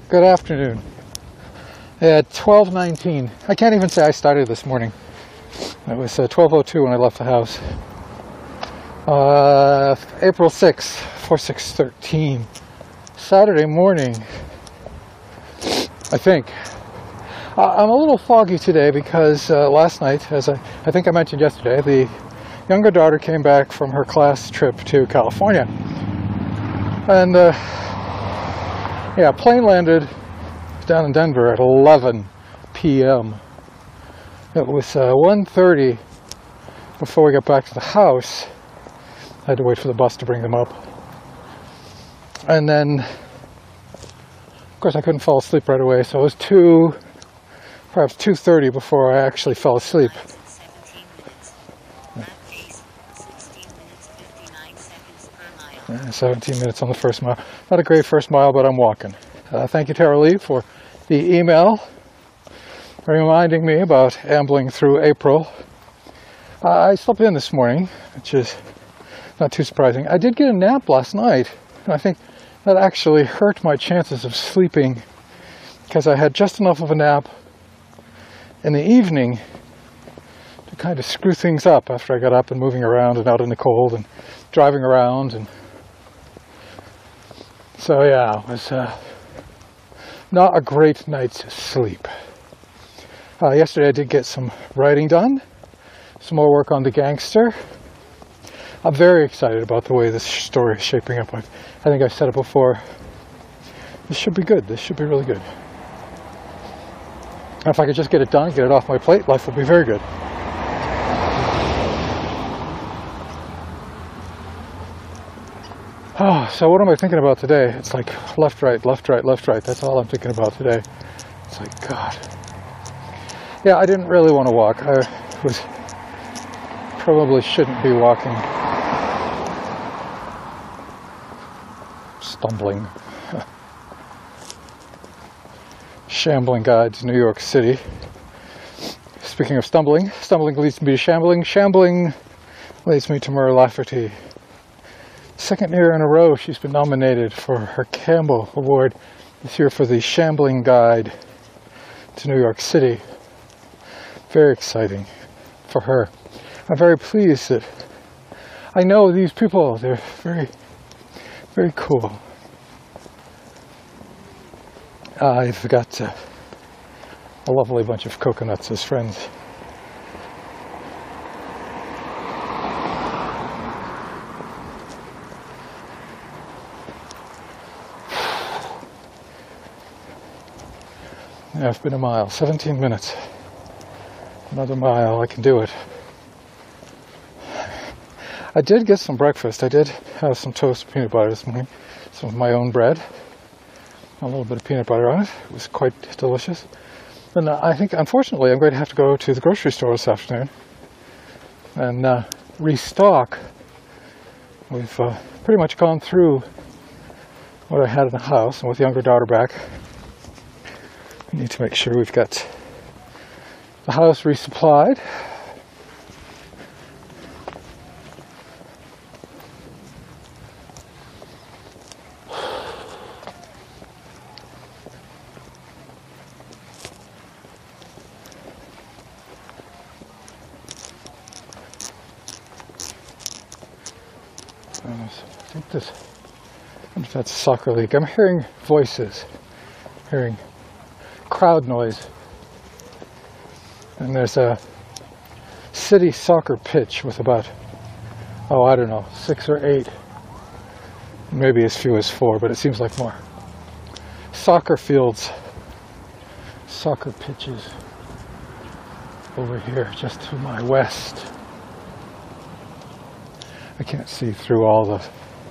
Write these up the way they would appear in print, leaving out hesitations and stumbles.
Good afternoon. At 12:19. I can't even say I started this morning. It was 12:02 when I left the house. April 6th, 4613. Saturday morning, I think. I'm a little foggy today because last night, as I think I mentioned yesterday, the younger daughter came back from her class trip to California. And plane landed down in Denver at 11 p.m. It was 1:30 before we got back to the house. I had to wait for the bus to bring them up. And then, of course, I couldn't fall asleep right away, so it was perhaps 2:30 before I actually fell asleep. 17 minutes on the first mile. Not a great first mile, but I'm walking. Thank you, Tara Lee, for the email reminding me about ambling through April. I slept in this morning, which is not too surprising. I did get a nap last night, and I think that actually hurt my chances of sleeping because I had just enough of a nap in the evening to kind of screw things up after I got up and moving around and out in the cold and driving around. And so yeah, it was not a great night's sleep. Yesterday I did get some writing done, some more work on The Gangster. I'm very excited about the way this story is shaping up. I think I've said it before. This should be good. This should be really good. And if I could just get it done, get it off my plate, life will be very good. So what am I thinking about today? It's like left, right, left, right, left, right. That's all I'm thinking about today. It's like, God. Yeah, I didn't really want to walk. I probably shouldn't be walking. Stumbling. Shambling guide to New York City. Speaking of stumbling, stumbling leads me to shambling. Shambling leads me to Mur Lafferty. Second year in a row she's been nominated for her Campbell Award this year for the Shambling Guide to New York City. Very exciting for her. I'm very pleased that I know these people. They're very, very cool. I've got a lovely bunch of coconuts as friends. Yeah, it's been a mile, 17 minutes. Another mile, I can do it. I did get some breakfast. I did have some toast and peanut butter this morning. Some of my own bread. A little bit of peanut butter on it. It was quite delicious. And I think, unfortunately, I'm going to have to go to the grocery store this afternoon and restock. We've pretty much gone through what I had in the house, and with the younger daughter back, we need to make sure we've got the house resupplied. I don't know if that's a soccer league. I'm hearing voices, hearing crowd noise. And there's a city soccer pitch with about, I don't know, 6 or 8, maybe as few as 4, but it seems like more. Soccer fields, soccer pitches over here just to my west. I can't see through all the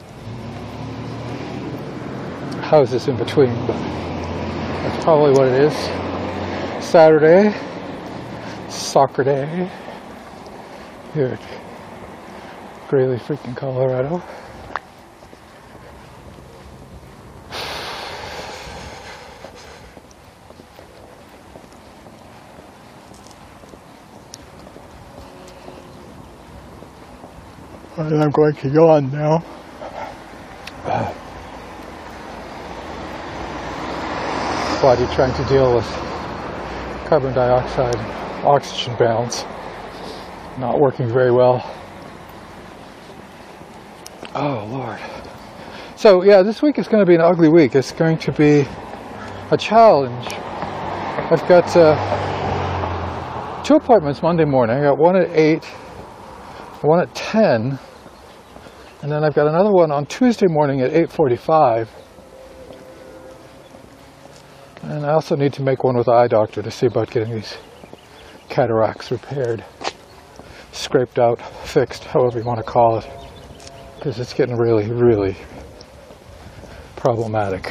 houses in between, but that's probably what it is. Saturday, soccer day, here at Greeley, freaking Colorado. And I'm going to yawn now. body trying to deal with carbon dioxide, oxygen balance, not working very well. Oh, Lord. So, yeah, this week is going to be an ugly week. It's going to be a challenge. I've got 2 appointments Monday morning. I got one at 8, one at 10, and then I've got another one on Tuesday morning at 8:45. And I also need to make one with the eye doctor to see about getting these cataracts repaired, scraped out, fixed, however you want to call it, because it's getting really, really problematic.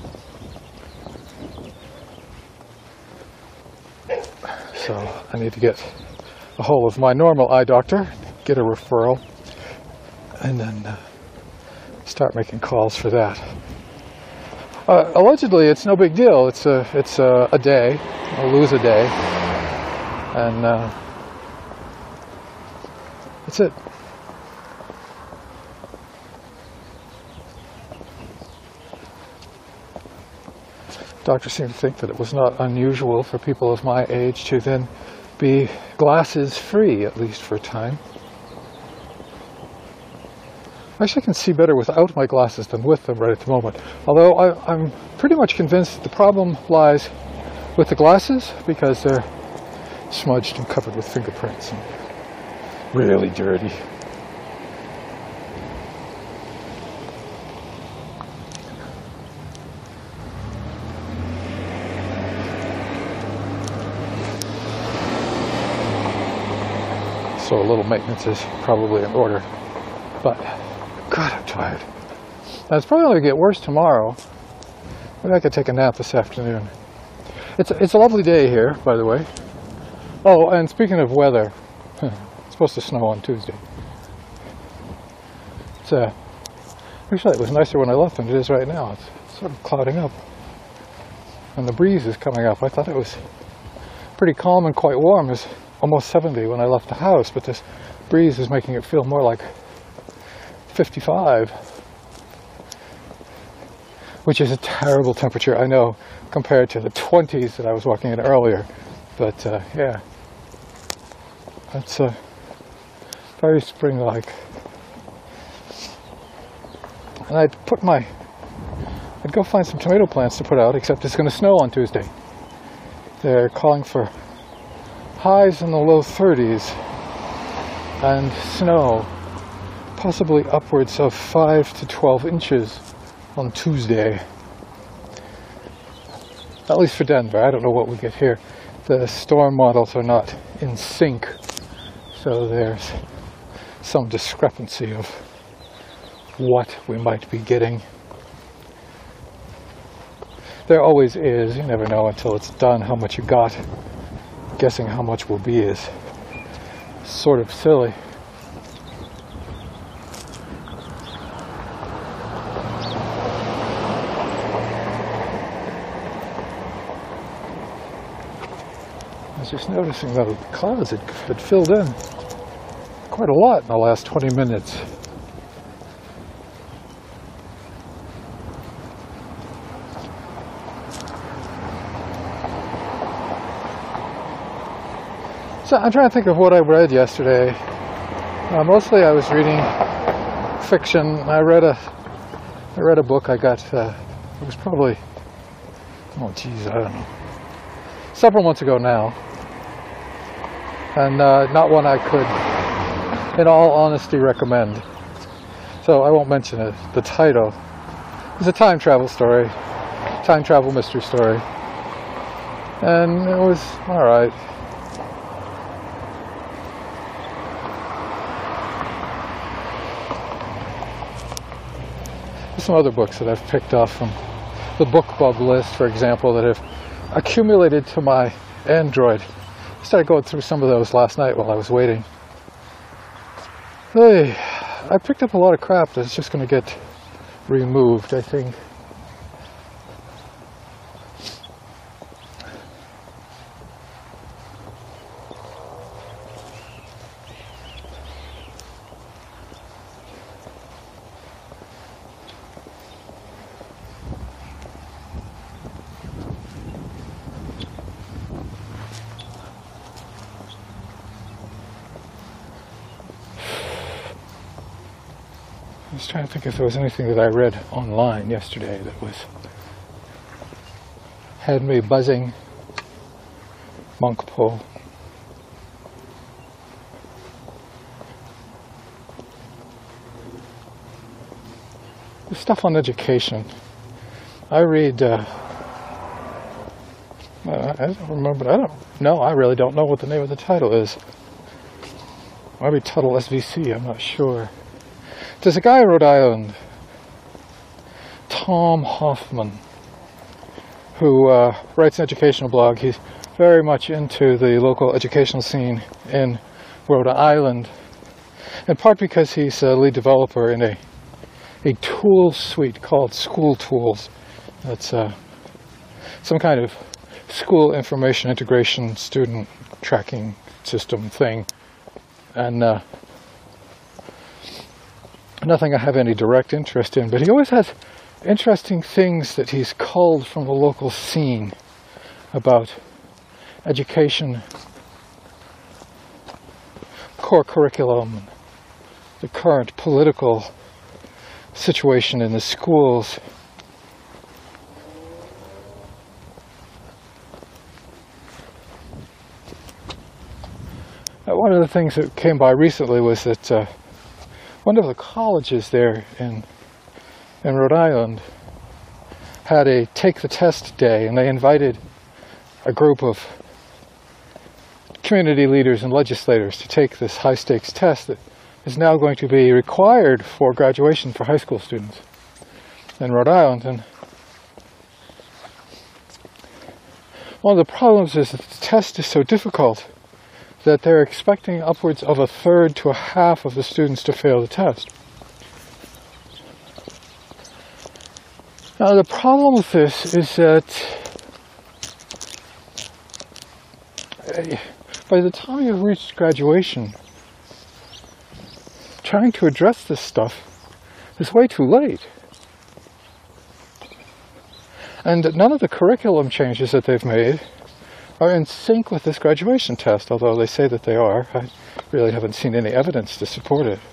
So I need to get a hold of my normal eye doctor, get a referral, and then start making calls for that. Allegedly, it's no big deal. It's a day. I'll lose a day, and that's it. Doctors seem to think that it was not unusual for people of my age to then be glasses free, at least for a time. Actually, I can see better without my glasses than with them right at the moment. Although I'm pretty much convinced that the problem lies with the glasses because they're smudged and covered with fingerprints and really dirty. So a little maintenance is probably in order. But God, I'm tired. Now, it's probably going to get worse tomorrow. Maybe I could take a nap this afternoon. It's a lovely day here, by the way. Oh, and speaking of weather, it's supposed to snow on Tuesday. Actually, it was nicer when I left than it is right now. It's sort of clouding up. And the breeze is coming up. I thought it was pretty calm and quite warm. It was almost 70 when I left the house, but this breeze is making it feel more like 55, which is a terrible temperature, I know, compared to the 20s that I was walking in earlier. But yeah, that's very spring-like. And I'd go find some tomato plants to put out, except it's going to snow on Tuesday. They're calling for highs in the low 30s and snow possibly upwards of 5 to 12 inches on Tuesday. At least for Denver. I don't know what we get here. The storm models are not in sync, so there's some discrepancy of what we might be getting. There always is. You never know until it's done how much you got. Guessing how much will be is sort of silly. I was just noticing that the clouds had filled in quite a lot in the last 20 minutes. So I'm trying to think of what I read yesterday. Mostly I was reading fiction. I read a book I got, it was probably, oh geez, I don't know, several months ago now. And not one I could, in all honesty, recommend. So I won't mention it. The title. It's a time travel story, time travel mystery story. And it was alright. Some other books that I've picked off from the BookBub list, for example, that have accumulated to my Android. I started going through some of those last night while I was waiting. Hey, I picked up a lot of crap that's just going to get removed, I think. was trying to think if there was anything that I read online yesterday that had me buzzing. Monk poll. The stuff on education. I read, I don't remember, I really don't know what the name of the title is. Maybe Tuttle SVC, I'm not sure. There's a guy in Rhode Island, Tom Hoffman, who writes an educational blog. He's very much into the local educational scene in Rhode Island, in part because he's a lead developer in a tool suite called School Tools. That's some kind of school information integration student tracking system thing, and nothing I have any direct interest in, but he always has interesting things that he's culled from the local scene about education, core curriculum, the current political situation in the schools. One of the things that came by recently was that one of the colleges there in Rhode Island had a take the test day, and they invited a group of community leaders and legislators to take this high stakes test that is now going to be required for graduation for high school students in Rhode Island. And one of the problems is that the test is so difficult that they're expecting upwards of a third to a half of the students to fail the test. Now the problem with this is that by the time you've reached graduation, trying to address this stuff is way too late. And none of the curriculum changes that they've made are in sync with this graduation test, although they say that they are. I really haven't seen any evidence to support it.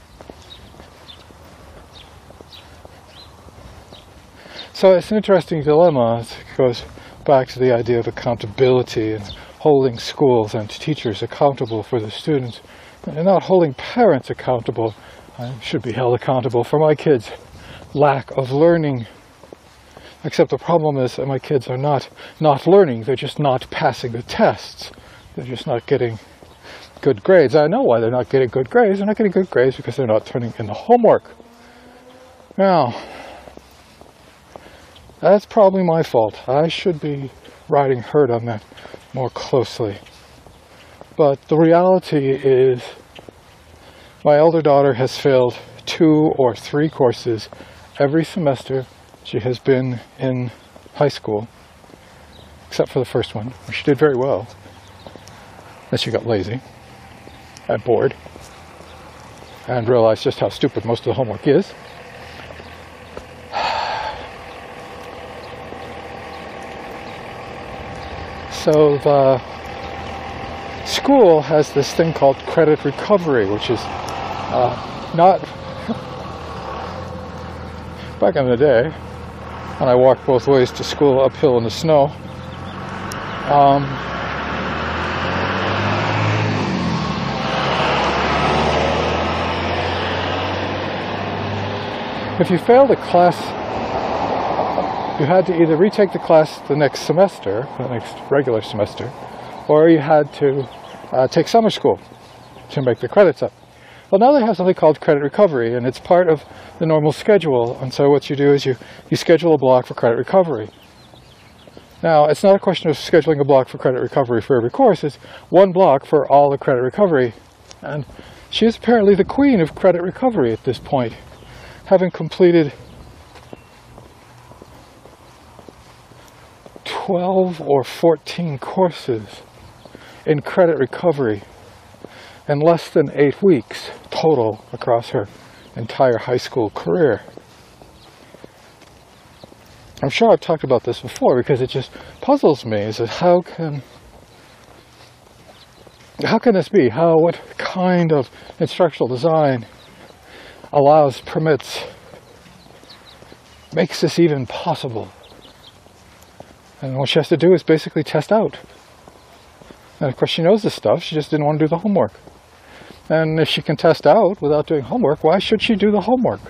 So it's an interesting dilemma. It goes back to the idea of accountability and holding schools and teachers accountable for the students, and not holding parents accountable. I should be held accountable for my kids' lack of learning. Except the problem is that my kids are not learning, they're just not passing the tests. They're just not getting good grades. I know why they're not getting good grades. They're not getting good grades because they're not turning in the homework. Now, that's probably my fault. I should be riding herd on that more closely. But the reality is my elder daughter has failed 2 or 3 courses every semester she has been in high school, except for the first one, where she did very well. Then she got lazy and bored and realized just how stupid most of the homework is. So the school has this thing called credit recovery, which is not... Back in the day, when I walked both ways to school uphill in the snow, if you failed a class, you had to either retake the class the next semester, the next regular semester, or you had to take summer school to make the credits up. Well, now they have something called credit recovery, and it's part of the normal schedule. And so what you do is you schedule a block for credit recovery. Now, it's not a question of scheduling a block for credit recovery for every course. It's one block for all the credit recovery. And she is apparently the queen of credit recovery at this point, having completed 12 or 14 courses in credit recovery in less than 8 weeks total across her entire high school career. I'm sure I've talked about this before because it just puzzles me, is that how can this be? What kind of instructional design allows, permits, makes this even possible. And what she has to do is basically test out. And of course she knows this stuff, she just didn't want to do the homework. And if she can test out without doing homework, why should she do the homework?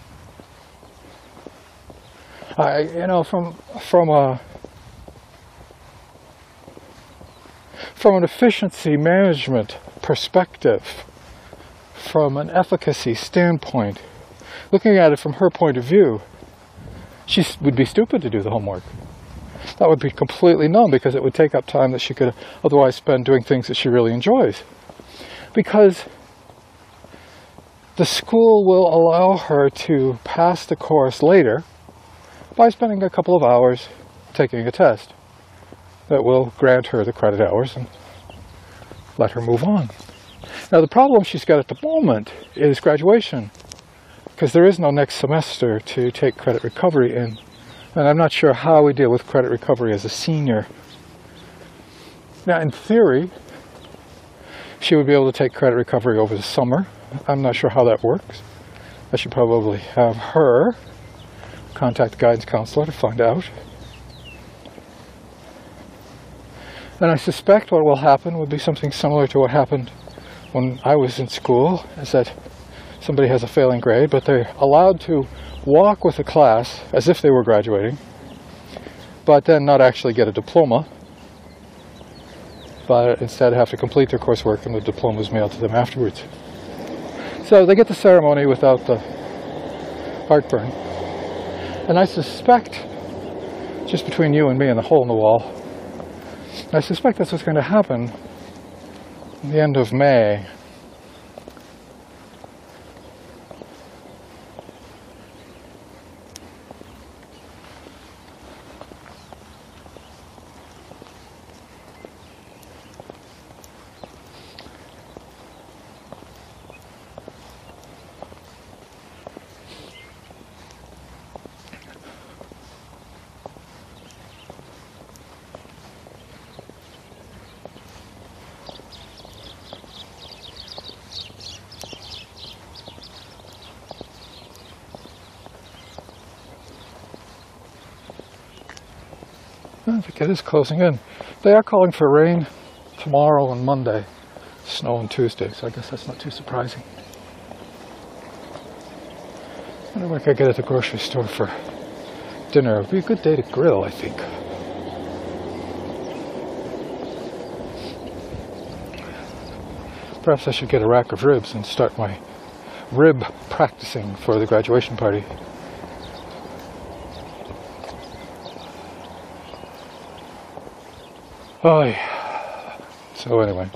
From an efficiency management perspective, from an efficacy standpoint, looking at it from her point of view, she would be stupid to do the homework. That would be completely numb because it would take up time that she could otherwise spend doing things that she really enjoys. Because the school will allow her to pass the course later by spending a couple of hours taking a test that will grant her the credit hours and let her move on. Now the problem she's got at the moment is graduation, because there is no next semester to take credit recovery in. And I'm not sure how we deal with credit recovery as a senior. Now in theory, she would be able to take credit recovery over the summer. I'm not sure how that works. I should probably have her contact the guidance counselor to find out. And I suspect what will happen would be something similar to what happened when I was in school, is that somebody has a failing grade, but they're allowed to walk with a class as if they were graduating, but then not actually get a diploma, but instead have to complete their coursework and the diploma is mailed to them afterwards. So they get the ceremony without the heartburn. And I suspect, just between you and me and the hole in the wall, I suspect that's what's going to happen at the end of May. I think it is closing in. They are calling for rain tomorrow and Monday, snow on Tuesday, so I guess that's not too surprising. I wonder what I could get at the grocery store for dinner. It would be a good day to grill, I think. Perhaps I should get a rack of ribs and start my rib practicing for the graduation party. Oh, yeah. So anyway.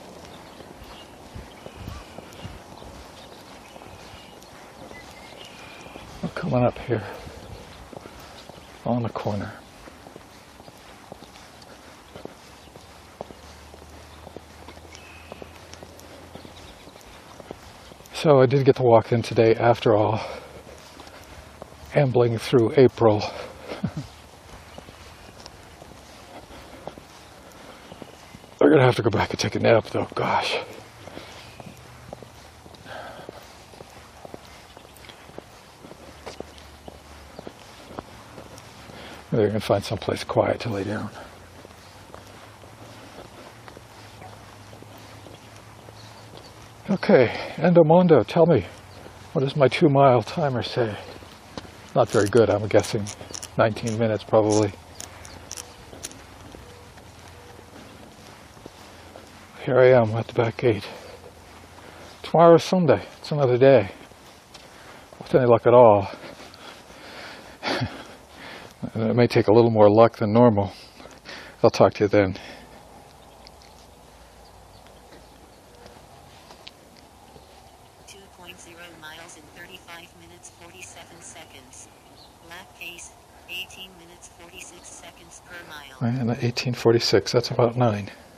We're coming up here on the corner. So I did get to walk in today after all, ambling through April. I'm going to have to go back and take a nap though, gosh. Maybe I can find someplace quiet to lay down. Okay, Endomondo, tell me, what does my 2-mile timer say? Not very good, I'm guessing 19 minutes probably. Here I am at the back gate. Tomorrow's Sunday, it's another day. With any luck at all. It may take a little more luck than normal. I'll talk to you then. Miles in 35 minutes 47 seconds. Lap pace 18 minutes 46 seconds per mile. And 18:46, that's about 9.